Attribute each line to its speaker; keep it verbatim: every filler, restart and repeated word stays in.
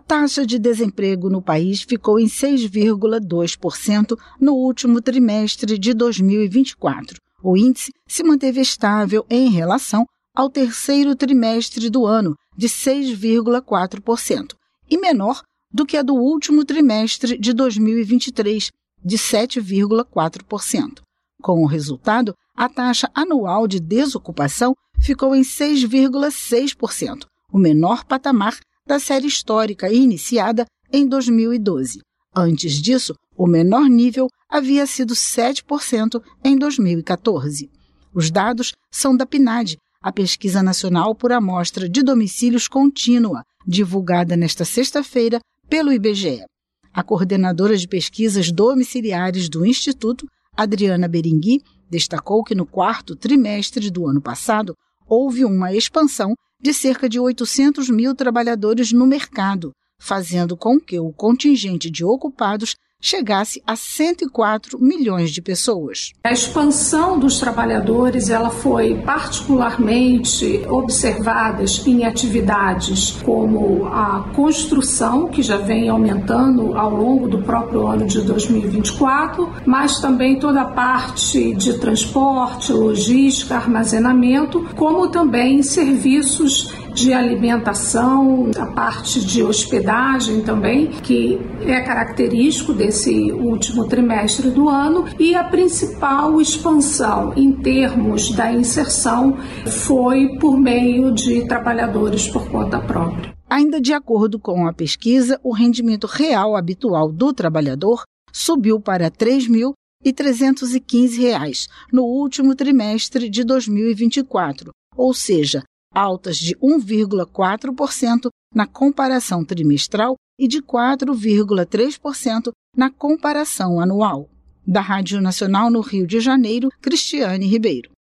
Speaker 1: taxa de desemprego no país ficou em seis vírgula dois por cento no último trimestre de dois mil e vinte e quatro. O índice se manteve estável em relação ao terceiro trimestre do ano, de seis vírgula quatro por cento, e menor do que a do último trimestre de dois mil e vinte e três, de sete vírgula quatro por cento. Com o resultado, a taxa anual de desocupação ficou em seis vírgula seis por cento, o menor patamar da série histórica iniciada em dois mil e doze. Antes disso, o menor nível havia sido sete por cento em dois mil e quatorze. Os dados são da PNAD, a Pesquisa Nacional por Amostra de Domicílios Contínua, divulgada nesta sexta-feira pelo I B G E. A coordenadora de pesquisas domiciliares do Instituto, Adriana Berengui, destacou que no quarto trimestre do ano passado houve uma expansão de cerca de oitocentos mil trabalhadores no mercado, fazendo com que o contingente de ocupados chegasse a cento e quatro milhões de pessoas.
Speaker 2: A expansão dos trabalhadores ela foi particularmente observada em atividades como a construção, que já vem aumentando ao longo do próprio ano de dois mil e vinte e quatro, mas também toda a parte de transporte, logística, armazenamento, como também serviços de alimentação, a parte de hospedagem também, que é característico desse último trimestre do ano, e a principal expansão em termos da inserção foi por meio de trabalhadores por conta própria.
Speaker 1: Ainda de acordo com a pesquisa, o rendimento real habitual do trabalhador subiu para três mil trezentos e quinze reais no último trimestre de dois mil e vinte e quatro, ou seja, altas de um vírgula quatro por cento na comparação trimestral e de quatro vírgula três por cento na comparação anual. Da Rádio Nacional no Rio de Janeiro, Cristiane Ribeiro.